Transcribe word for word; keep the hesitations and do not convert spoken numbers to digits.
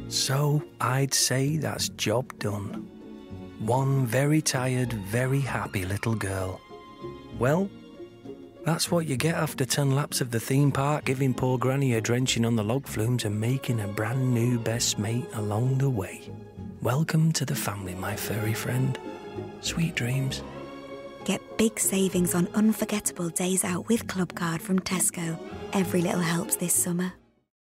So I'd say that's job done. One very tired, very happy little girl. Well, that's what you get after ten laps of the theme park, giving poor Granny a drenching on the log flumes and making a brand new best mate along the way. Welcome to the family, my furry friend. Sweet dreams. Get big savings on unforgettable days out with Club Card from Tesco. Every little helps this summer.